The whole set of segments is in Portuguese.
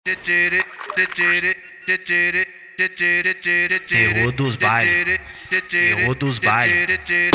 Terror dos bailes, terror dos bailes, terror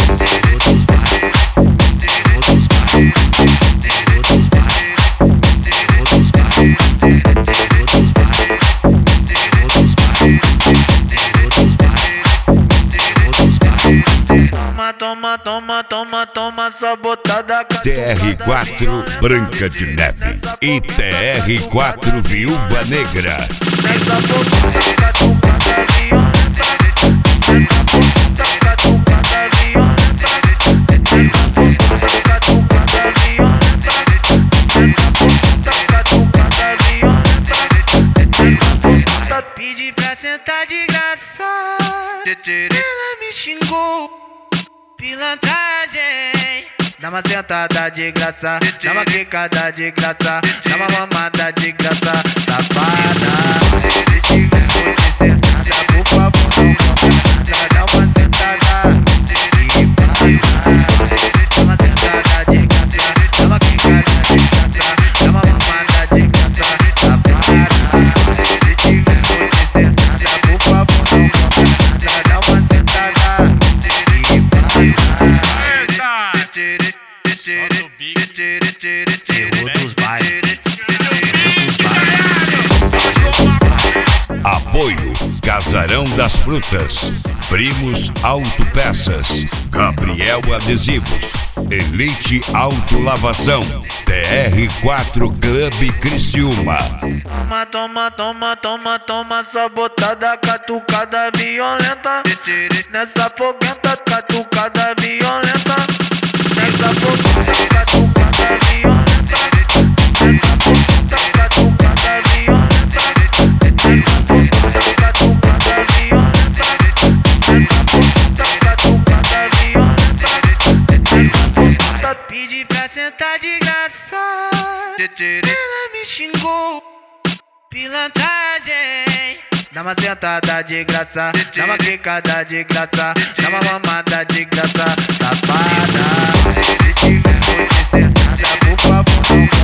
dos bailes, terror dos bailes, terror dos bailes, terror dos bailes, terror dos bailes, terror dos bailes, terror dos bailes. Toma, toma, toma, toma, sabotada. TR4 Branca de Neve e TR4 Viúva Negra. Nessa boca catucada violenta, nessa boca catucada violenta, nessa boca catucada violenta, nessa boca catucada violenta, nessa boca pedi pra sentar de graça. Ela me xingou, pilantragem. Dá uma sentada de graça, dá uma quicada de graça, dá uma mamada de graça, safada. Se tiver muito estressada, por favor não compra nada. Dá uma sentada e passa. Dá uma sentada de graça, dá uma quicada de graça, dá uma mamada de graça, safada. Se tiver muito estressada, por favor não compra nada. Dá uma sentada e passa. Terror dos bailes, Apoio Casarão das Frutas, Primos Autopeças, Gabriel Adesivos, Elite Autolavação, TR4 Clube Criciúma. Toma, toma, toma, toma, toma, sabotada, catucada violenta. Nessa foguenta, catucada violenta. Nessa foguenta, catucada violenta. Nessa foguenta, catucada violenta. Nessa foguenta, catucada violenta. Nessa foguenta, catucada violenta. Nessa foguenta pedi pra sentar de graça. Ela me xingou, pilantragem. Dá uma sentada de graça, dá uma quicada de graça, dá uma mamada de graça, safada. Se tiver muito estressada, por favor não